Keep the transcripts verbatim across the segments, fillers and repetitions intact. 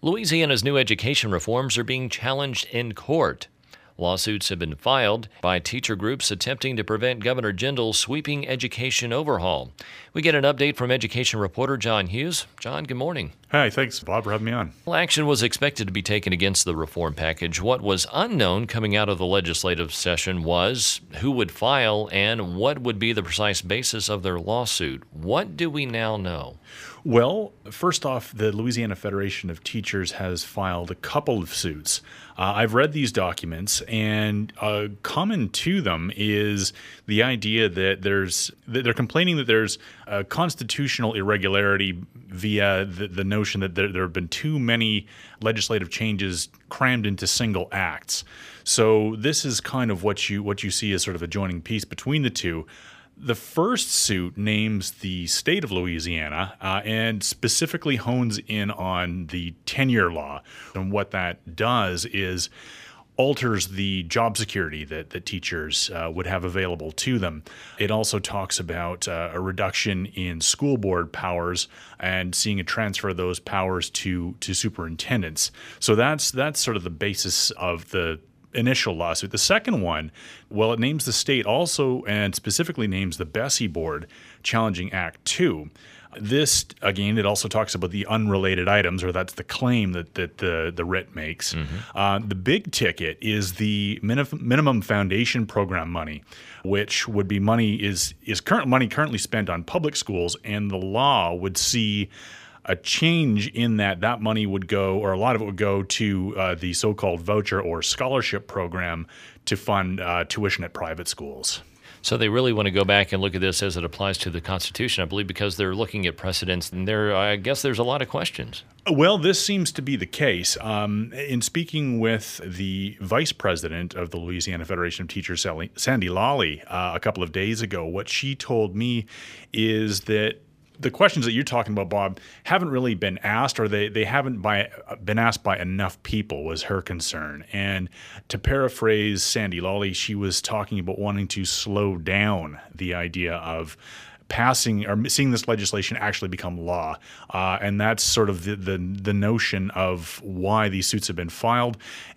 Louisiana's new education reforms are being challenged in court. Lawsuits have been filed by teacher groups attempting to prevent Governor Jindal's sweeping education overhaul. We get an update from education reporter John Hughes. John, good morning. Hi, thanks, Bob, for having me on. Well, action was expected to be taken against the reform package. What was unknown coming out of the legislative session was who would file and what would be the precise basis of their lawsuit. What do we now know? Well, first off, the Louisiana Federation of Teachers has filed a couple of suits. Uh, I've read these documents, and uh, common to them is the idea that there's that they're complaining that there's a constitutional irregularity via the, the notion that there, there have been too many legislative changes crammed into single acts. So this is kind of what you what you see as sort of a joining piece between the two. The first suit names the state of Louisiana uh, and specifically hones in on the tenure law. And what that does is alters the job security that, that teachers uh, would have available to them. It also talks about uh, a reduction in school board powers and seeing a transfer of those powers to, to superintendents. So that's that's sort of the basis of the initial lawsuit. The second one, well, it names the state also and specifically names the Bessie Board challenging Act two. This, again, it also talks about the unrelated items, or that's the claim that, that the, the writ makes. Mm-hmm. Uh, the big ticket is the minif- minimum foundation program money, which would be money is is current money currently spent on public schools, and the law would see a change in that that money would go, or a lot of it would go to uh, the so-called voucher or scholarship program to fund uh, tuition at private schools. So they really want to go back and look at this as it applies to the Constitution, I believe, because they're looking at precedents, and there, I guess there's a lot of questions. Well, this seems to be the case. Um, in speaking with the vice president of the Louisiana Federation of Teachers, Sandy Lawley, uh, a couple of days ago, what she told me is that the questions that you're talking about, Bob, haven't really been asked, or they, they haven't by, been asked by enough people, was her concern. And to paraphrase Sandy Lawley, she was talking about wanting to slow down the idea of passing or seeing this legislation actually become law. Uh, and that's sort of the, the the notion of why these suits have been filed,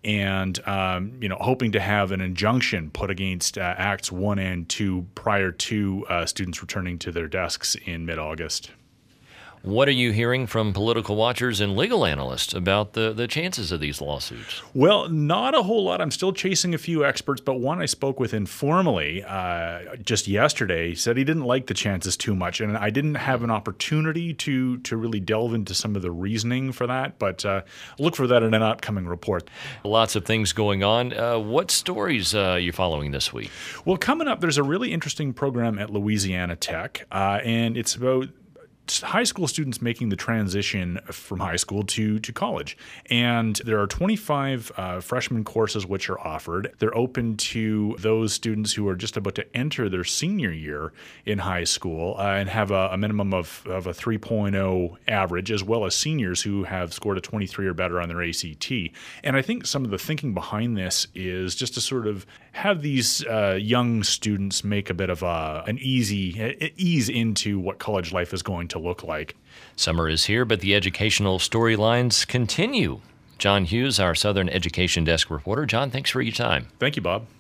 and um, you know, hoping to have an injunction put against uh, Acts one and two prior to uh, students returning to their desks in mid-August. What are you hearing from political watchers and legal analysts about the, the chances of these lawsuits? Well, not a whole lot. I'm still chasing a few experts, but one I spoke with informally uh, just yesterday said he didn't like the chances too much, and I didn't have an opportunity to to really delve into some of the reasoning for that, but uh, look for that in an upcoming report. Lots of things going on. Uh, what stories uh, are you following this week? Well, coming up, there's a really interesting program at Louisiana Tech, uh, and it's about high school students making the transition from high school to, to college. And there are twenty-five uh, freshman courses which are offered. They're open to those students who are just about to enter their senior year in high school uh, and have a, a minimum of, of a three point oh average, as well as seniors who have scored a twenty-three or better on their A C T. And I think some of the thinking behind this is just to sort of have these uh, young students make a bit of a, an easy ease into what college life is going to look like. Summer is here, but the educational storylines continue. John Hughes, our Southern Education Desk reporter. John, thanks for your time. Thank you, Bob.